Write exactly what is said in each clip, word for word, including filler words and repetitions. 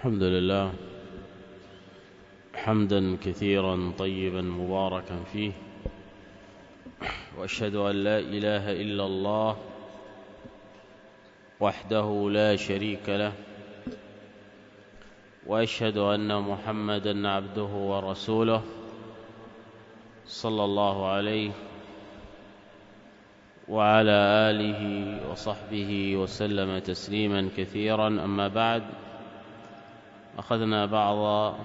الحمد لله حمدا كثيرا طيبا مباركا فيه، وأشهد أن لا إله إلا الله وحده لا شريك له، وأشهد أن محمدا عبده ورسوله صلى الله عليه وعلى آله وصحبه وسلم تسليما كثيرا. أما بعد، أخذنا بعض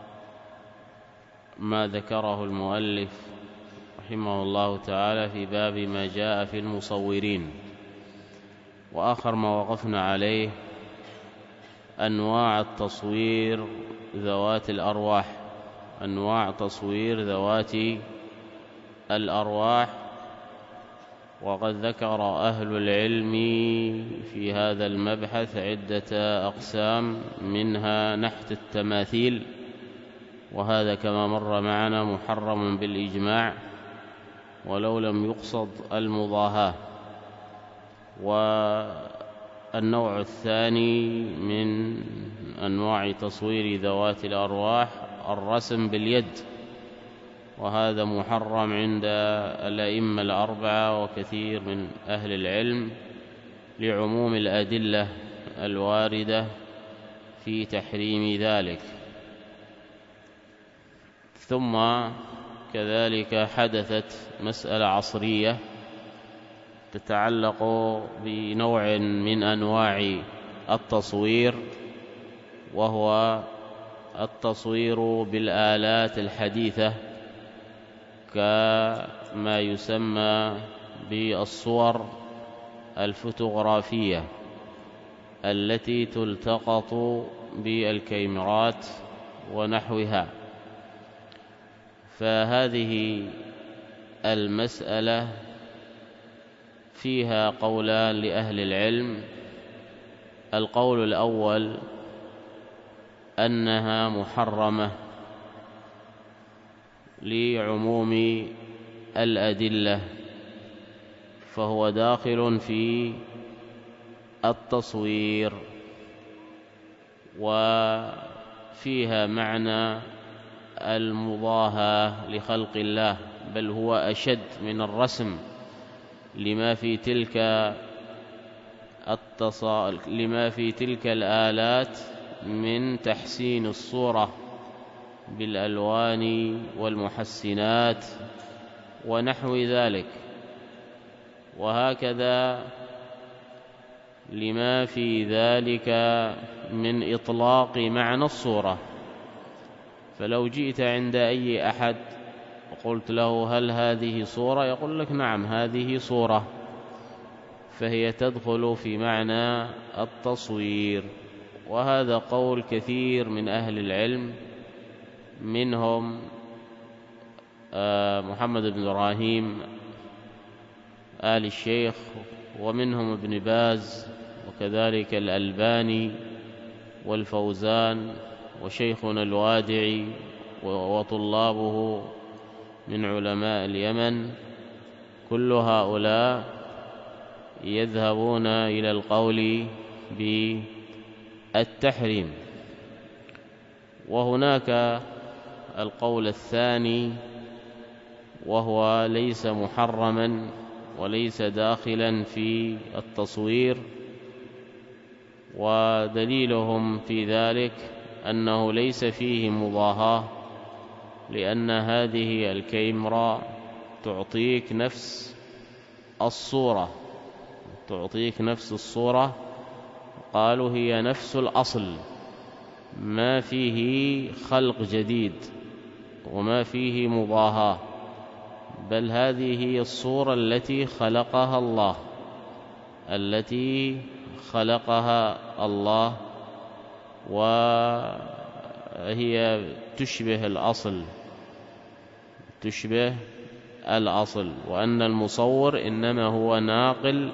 ما ذكره المؤلف رحمه الله تعالى في باب ما جاء في المصورين، وآخر ما وقفنا عليه أنواع التصوير ذوات الأرواح أنواع تصوير ذوات الأرواح وقد ذكر أهل العلم في هذا المبحث عدة أقسام، منها نحت التماثيل، وهذا كما مر معنا محرم بالإجماع ولو لم يقصد المضاهاة. والنوع الثاني من أنواع تصوير ذوات الأرواح الرسم باليد، وهذا محرم عند الأئمة الأربعة وكثير من أهل العلم لعموم الأدلة الواردة في تحريم ذلك. ثم كذلك حدثت مسألة عصرية تتعلق بنوع من أنواع التصوير، وهو التصوير بالآلات الحديثة كما يسمى بالصور الفوتوغرافية التي تلتقط بالكاميرات ونحوها. فهذه المسألة فيها قولان لأهل العلم. القول الأول أنها محرمة لعموم الأدلة، فهو داخل في التصوير، وفيها معنى المضاهاة لخلق الله، بل هو أشد من الرسم لما في تلك التصا... لما في تلك الآلات من تحسين الصورة بالألوان والمحسنات ونحو ذلك، وهكذا لما في ذلك من إطلاق معنى الصورة. فلو جئت عند أي أحد وقلت له هل هذه صورة، يقول لك نعم هذه صورة، فهي تدخل في معنى التصوير. وهذا قول كثير من أهل العلم، منهم محمد بن إبراهيم آل الشيخ، ومنهم ابن باز، وكذلك الألباني والفوزان، وشيخنا الوادعي وطلابه من علماء اليمن. كل هؤلاء يذهبون إلى القول بالتحريم. وهناك القول الثاني، وهو ليس محرما وليس داخلا في التصوير، ودليلهم في ذلك أنه ليس فيه مضاهاة، لأن هذه الكاميرا تعطيك نفس الصورة تعطيك نفس الصورة قالوا هي نفس الأصل، ما فيه خلق جديد وما فيه مضاهاة، بل هذه هي الصورة التي خلقها الله التي خلقها الله وهي تشبه الأصل تشبه الأصل وأن المصور إنما هو ناقل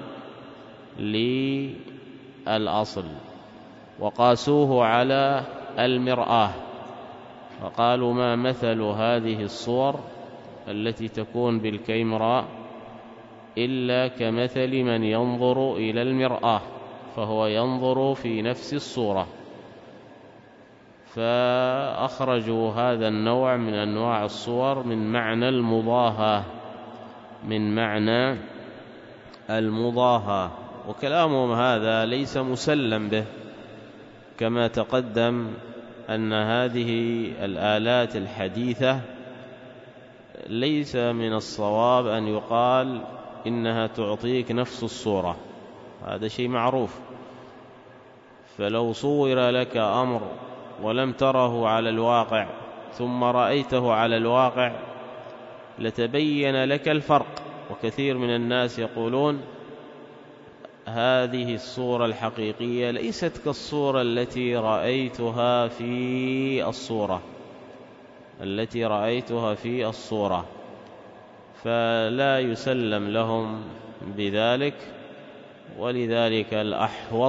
للأصل. وقاسوه على المرآة، فقالوا ما مثل هذه الصور التي تكون بالكاميرا إلا كمثل من ينظر إلى المرآة، فهو ينظر في نفس الصورة. فأخرجوا هذا النوع من أنواع الصور من معنى المضاهاة من معنى المضاهاة وكلامهم هذا ليس مسلم به، كما تقدم أن هذه الآلات الحديثة ليس من الصواب أن يقال إنها تعطيك نفس الصورة، هذا شيء معروف. فلو صور لك أمر ولم تره على الواقع ثم رأيته على الواقع لتبين لك الفرق. وكثير من الناس يقولون هذه الصورة الحقيقية ليست كالصورة التي رأيتها في الصورة التي رأيتها في الصورة فلا يسلم لهم بذلك. ولذلك الأحوط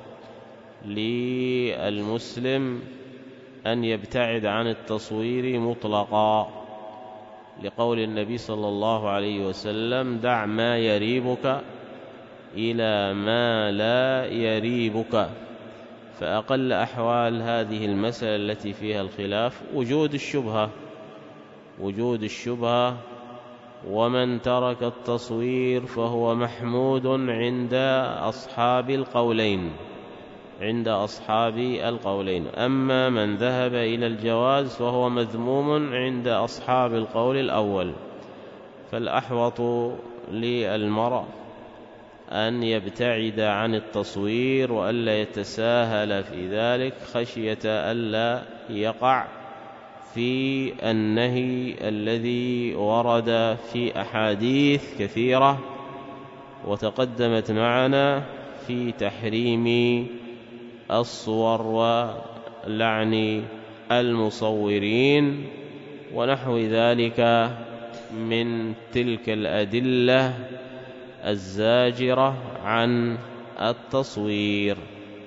للمسلم أن يبتعد عن التصوير مطلقا، لقول النبي صلى الله عليه وسلم: دع ما يريبك إلى ما لا يريبك. فأقل أحوال هذه المسألة التي فيها الخلاف وجود الشبهة وجود الشبهة ومن ترك التصوير فهو محمود عند أصحاب القولين عند أصحاب القولين أما من ذهب إلى الجواز فهو مذموم عند أصحاب القول الأول. فالأحوط للمرء أن يبتعد عن التصوير وألا يتساهل في ذلك خشية ألا يقع في النهي الذي ورد في أحاديث كثيرة وتقدمت معنا في تحريم الصور ولعن المصورين ونحو ذلك من تلك الأدلة الزاجرة عن التصوير.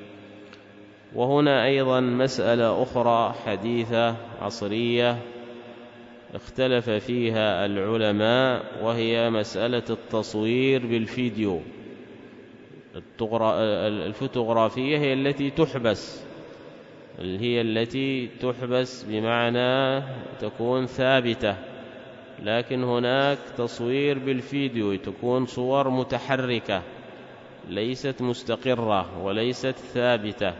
وهنا أيضا مسألة أخرى حديثة عصرية اختلف فيها العلماء، وهي مسألة التصوير بالفيديو. الفوتوغرافية هي التي تحبس هي التي تحبس بمعنى تكون ثابتة، لكن هناك تصوير بالفيديو تكون صور متحركة ليست مستقرة وليست ثابتة.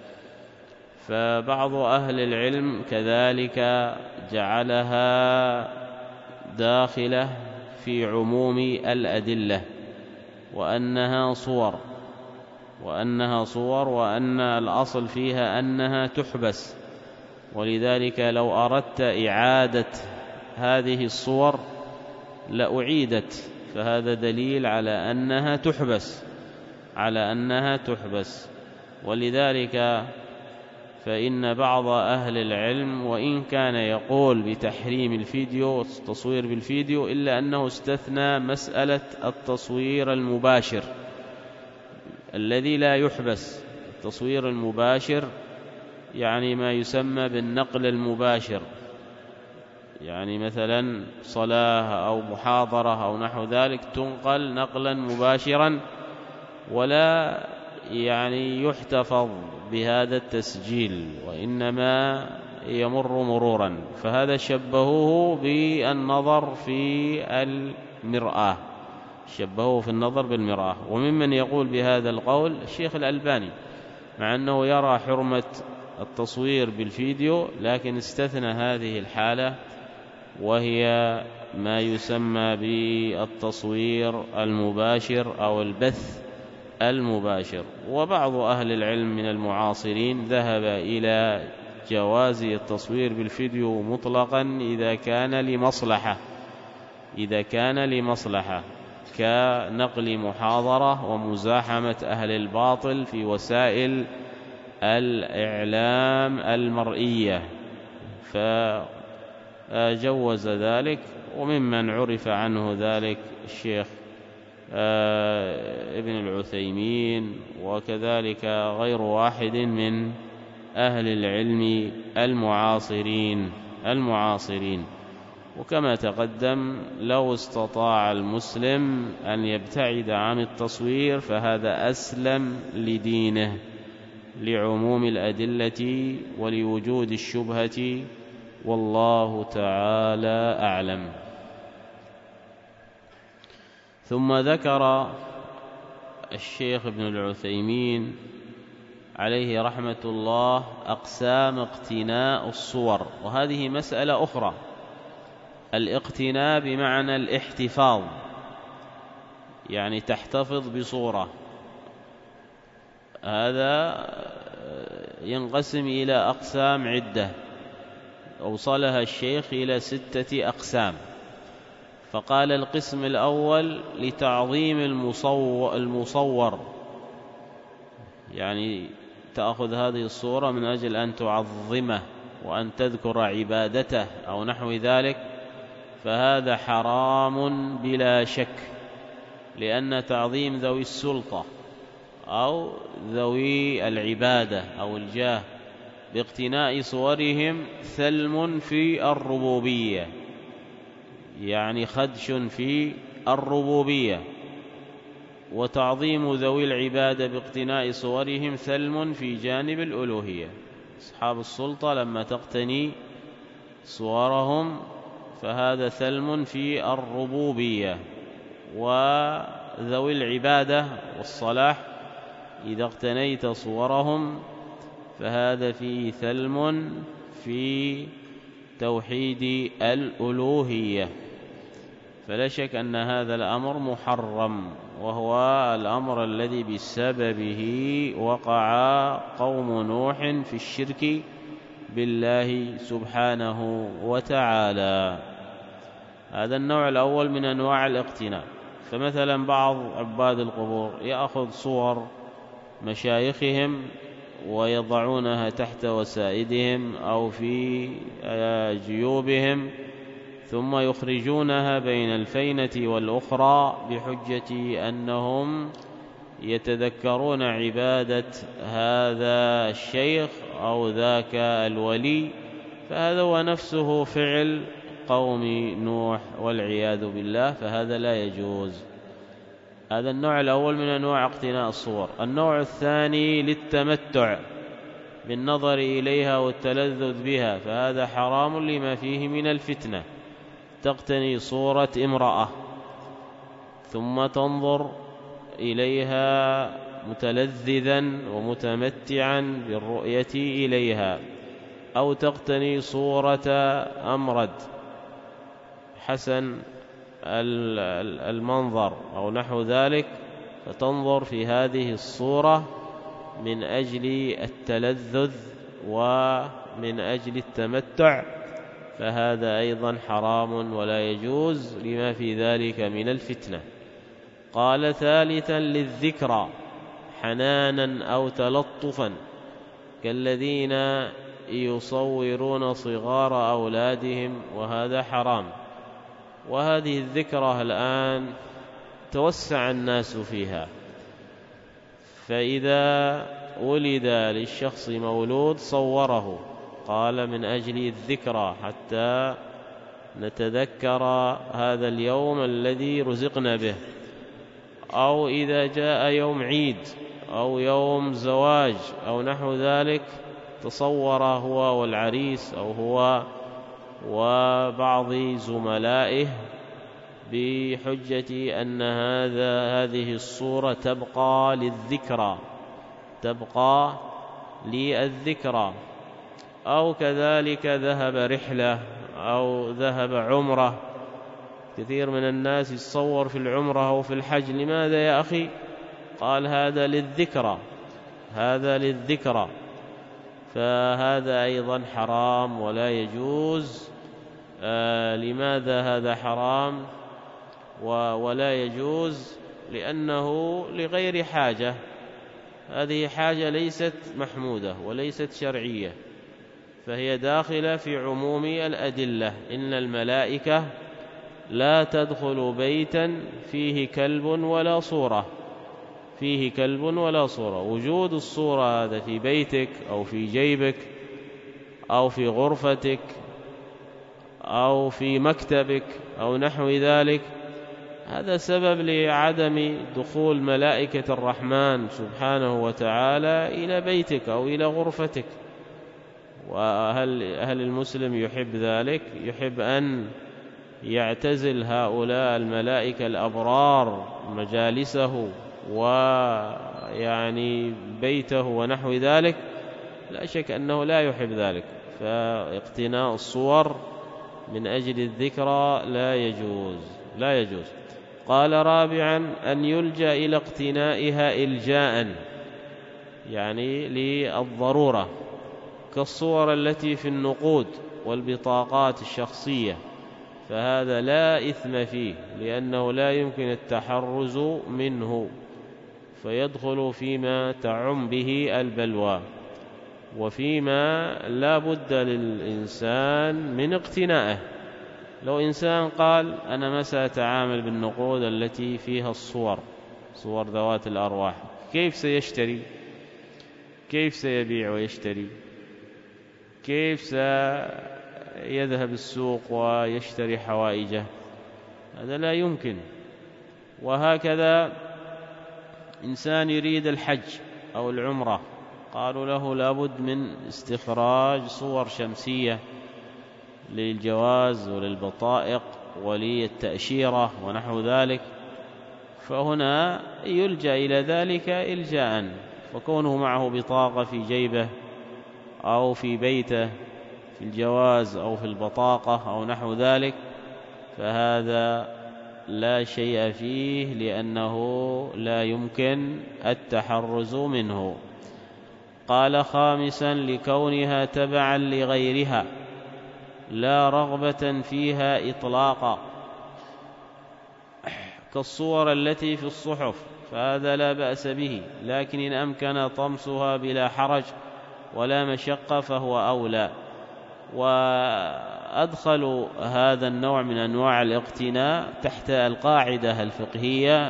فبعض أهل العلم كذلك جعلها داخلة في عموم الأدلة وأنها صور وأنها صور وأن الأصل فيها أنها تحبس. ولذلك لو أردت إعادة هذه الصور لأعيدت، فهذا دليل على أنها تحبس على أنها تحبس. ولذلك فإن بعض أهل العلم وإن كان يقول بتحريم الفيديو التصوير بالفيديو إلا أنه استثنى مسألة التصوير المباشر الذي لا يحبس. التصوير المباشر يعني ما يسمى بالنقل المباشر، يعني مثلا صلاة أو محاضرة أو نحو ذلك تنقل نقلا مباشرا ولا يعني يحتفظ بهذا التسجيل وإنما يمر مرورا، فهذا شبهوه بالنظر في المرآة شبهوه في النظر بالمرآة. وممن يقول بهذا القول الشيخ الألباني، مع أنه يرى حرمة التصوير بالفيديو لكن استثنى هذه الحالة وهي ما يسمى بالتصوير المباشر أو البث المباشر. وبعض أهل العلم من المعاصرين ذهب إلى جواز التصوير بالفيديو مطلقا إذا كان لمصلحة إذا كان لمصلحة كنقل محاضرة ومزاحمة أهل الباطل في وسائل الإعلام المرئية، فجوز ذلك. وممن عرف عنه ذلك الشيخ ابن العثيمين وكذلك غير واحد من أهل العلم المعاصرين المعاصرين وكما تقدم لو استطاع المسلم أن يبتعد عن التصوير فهذا أسلم لدينه لعموم الأدلة ولوجود الشبهة، والله تعالى أعلم. ثم ذكر الشيخ ابن العثيمين عليه رحمة الله أقسام اقتناء الصور، وهذه مسألة أخرى. الاقتناء بمعنى الاحتفاظ، يعني تحتفظ بصورة، هذا ينقسم إلى أقسام عدة، أوصلها الشيخ إلى ستة أقسام. فقال القسم الأول لتعظيم المصور، يعني تأخذ هذه الصورة من أجل أن تعظمه وأن تذكر عبادته أو نحو ذلك، فهذا حرام بلا شك، لأن تعظيم ذوي السلطة أو ذوي العبادة أو الجاه باقتناء صورهم ثلم في الربوبية، يعني خدش في الربوبية. وتعظيم ذوي العبادة باقتناء صورهم ثلم في جانب الألوهية. أصحاب السلطة لما تقتني صورهم فهذا ثلم في الربوبية. وذوي العبادة والصلاح إذا اقتنيت صورهم فهذا فيه ثلم في توحيد الألوهية. فلا شك أن هذا الأمر محرم، وهو الأمر الذي بسببه وقع قوم نوح في الشرك بالله سبحانه وتعالى. هذا النوع الأول من أنواع الاقتناء. فمثلا بعض عباد القبور يأخذ صور مشايخهم ويضعونها تحت وسائدهم أو في جيوبهم، ثم يخرجونها بين الفينة والأخرى بحجة أنهم يتذكرون عبادة هذا الشيخ أو ذاك الولي. فهذا هو نفسه فعل قوم نوح والعياذ بالله، فهذا لا يجوز. هذا النوع الأول من أنواع اقتناء الصور. النوع الثاني للتمتع بالنظر إليها والتلذذ بها، فهذا حرام لما فيه من الفتنة. تقتني صورة امرأة ثم تنظر إليها متلذذا ومتمتعا بالرؤية إليها، أو تقتني صورة أمرد حسن المنظر أو نحو ذلك، فتنظر في هذه الصورة من أجل التلذذ ومن أجل التمتع، فهذا أيضا حرام ولا يجوز لما في ذلك من الفتنة. قال ثالثا للذكرى حنانا أو تلطفا، كالذين يصورون صغار أولادهم، وهذا حرام. وهذه الذكرى الآن توسع الناس فيها، فإذا ولد للشخص مولود صوره، قال من أجل الذكرى حتى نتذكر هذا اليوم الذي رزقنا به. أو إذا جاء يوم عيد أو يوم زواج أو نحو ذلك تصور هو والعريس أو هو وبعض زملائه بحجة أن هذا هذه الصورة تبقى للذكرى، تبقى للذكرى. أو كذلك ذهب رحلة أو ذهب عمرة، كثير من الناس يتصور في العمرة أو في الحج. لماذا يا أخي؟ قال هذا للذكرى، هذا للذكرى، فهذا أيضا حرام ولا يجوز. آه لماذا هذا حرام ولا يجوز؟ لأنه لغير حاجة، هذه حاجة ليست محمودة وليست شرعية، فهي داخلة في عموم الأدلة. إن الملائكة لا تدخل بيتا فيه كلب ولا صورة، فيه كلب ولا صورة. وجود الصورة هذا في بيتك أو في جيبك أو في غرفتك أو في مكتبك أو نحو ذلك، هذا سبب لعدم دخول ملائكة الرحمن سبحانه وتعالى إلى بيتك أو إلى غرفتك. وهل هل المسلم يحب ذلك؟ يحب أن يعتزل هؤلاء الملائكة الأبرار مجالسه ويعني بيته ونحو ذلك؟ لا شك أنه لا يحب ذلك. فاقتناء الصور من أجل الذكرى لا يجوز لا يجوز. قال رابعا أن يلجأ إلى اقتنائها إلجاء، يعني للضرورة، كالصور التي في النقود والبطاقات الشخصية، فهذا لا إثم فيه لأنه لا يمكن التحرز منه، فيدخل فيما تعم به البلوى وفيما لا بد للإنسان من اقتنائه. لو إنسان قال أنا ما سأتعامل بالنقود التي فيها الصور، صور ذوات الأرواح، كيف سيشتري؟ كيف سيبيع ويشتري؟ كيف سيذهب السوق ويشتري حوائجه؟ هذا لا يمكن. وهكذا إنسان يريد الحج أو العمرة، قالوا له لابد من استخراج صور شمسية للجواز وللبطائق وللتأشيرة ونحو ذلك، فهنا يلجأ إلى ذلك إلجاء. فكونه معه بطاقة في جيبه أو في بيته في الجواز أو في البطاقة أو نحو ذلك، فهذا لا شيء فيه لأنه لا يمكن التحرز منه. قال خامسا لكونها تبعا لغيرها لا رغبة فيها إطلاقا، كالصور التي في الصحف، فهذا لا بأس به، لكن إن أمكن طمسها بلا حرج ولا مشقة فهو أولى. وأدخلوا هذا النوع من أنواع الاقتناء تحت القاعدة الفقهية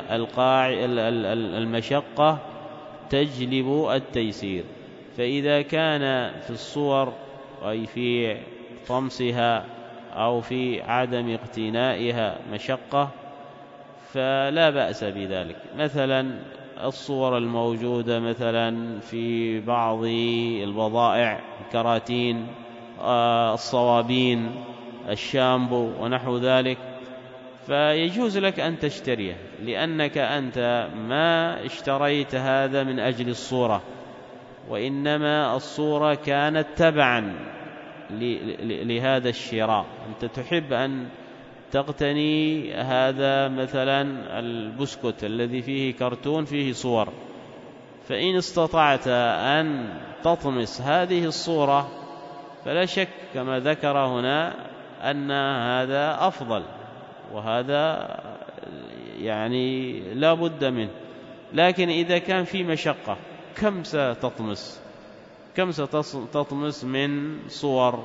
المشقة تجلب التيسير. فإذا كان في الصور أي في طمسها أو في عدم اقتنائها مشقة فلا بأس بذلك. مثلا الصور الموجودة مثلا في بعض البضائع، الكراتين، الصوابين، الشامبو ونحو ذلك، فيجوز لك أن تشتريه لأنك أنت ما اشتريت هذا من أجل الصورة، وإنما الصورة كانت تبعا لهذا الشراء. أنت تحب أن تقتني هذا مثلا البسكوت الذي فيه كرتون فيه صور، فإن استطعت أن تطمس هذه الصورة فلا شك كما ذكر هنا أن هذا أفضل، وهذا يعني لا بد منه. لكن إذا كان في مشقة كم ستطمس كم ستطمس من صور،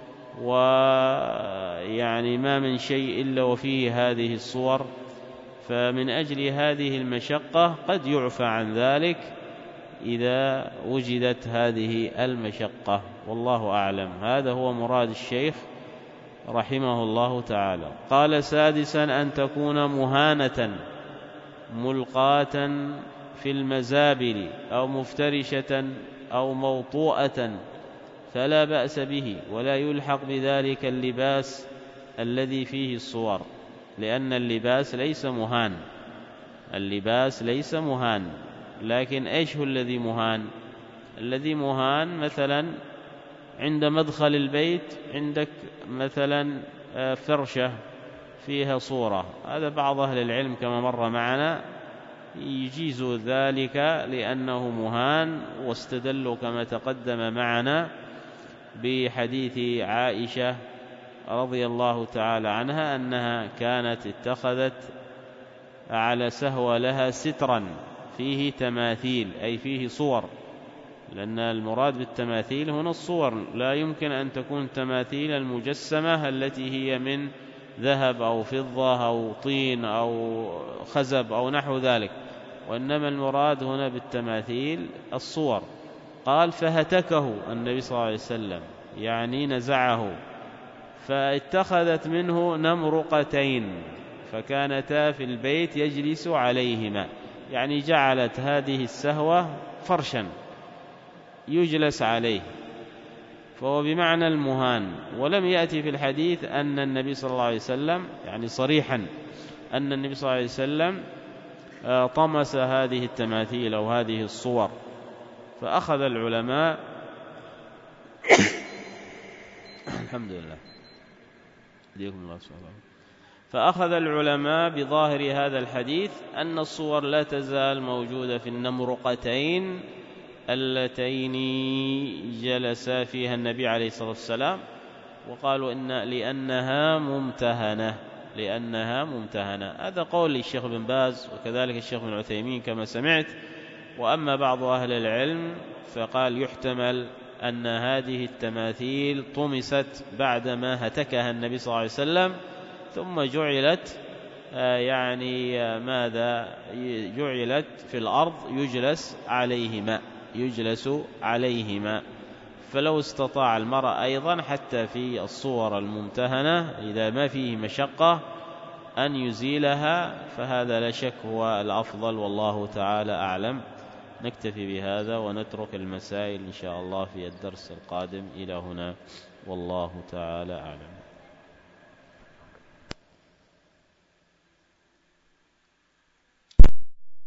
ويعني ما من شيء إلا وفيه هذه الصور، فمن أجل هذه المشقة قد يعفى عن ذلك إذا وجدت هذه المشقة، والله أعلم. هذا هو مراد الشيخ رحمه الله تعالى. قال سادسا أن تكون مهانة ملقاة في المزابل أو مفترشة أو موطوءة فلا بأس به، ولا يلحق بذلك اللباس الذي فيه الصور، لأن اللباس ليس مهان اللباس ليس مهان لكن إيش هو الذي مهان؟ الذي مهان مثلا عند مدخل البيت عندك مثلا فرشة فيها صورة، هذا بعض أهل العلم كما مر معنا يجيز ذلك لأنه مهان، واستدلوا كما تقدم معنا بحديث عائشة رضي الله تعالى عنها أنها كانت اتخذت على سهوة لها سترا فيه تماثيل أي فيه صور، لأن المراد بالتماثيل هنا الصور، لا يمكن أن تكون تماثيل المجسمة التي هي من ذهب أو فضة أو طين أو خزب أو نحو ذلك، وإنما المراد هنا بالتماثيل الصور. قال فهتكه النبي صلى الله عليه وسلم، يعني نزعه، فاتخذت منه نمرقتين، فكانتا في البيت يجلس عليهما، يعني جعلت هذه السهوة فرشا يجلس عليه، فهو بمعنى المهان. ولم يأتي في الحديث أن النبي صلى الله عليه وسلم يعني صريحا أن النبي صلى الله عليه وسلم طمس هذه التماثيل أو هذه الصور. فأخذ العلماء الحمد لله يهديكم الله سبحانه، فأخذ العلماء بظاهر هذا الحديث أن الصور لا تزال موجودة في النمرقتين اللتين جلس فيها النبي عليه الصلاة والسلام، وقالوا إن لأنها ممتهنة لأنها ممتهنة هذا قول الشيخ بن باز وكذلك الشيخ بن عثيمين كما سمعت. وأما بعض أهل العلم فقال يحتمل أن هذه التماثيل طمست بعدما هتكها النبي صلى الله عليه وسلم، ثم جعلت يعني ماذا جعلت في الأرض يجلس عليهما يجلس عليهما فلو استطاع المرء أيضا حتى في الصور الممتهنة إذا ما فيه مشقة أن يزيلها فهذا لا شك هو الأفضل، والله تعالى أعلم. نكتفي بهذا ونترك المسائل إن شاء الله في الدرس القادم. إلى هنا والله تعالى أعلم.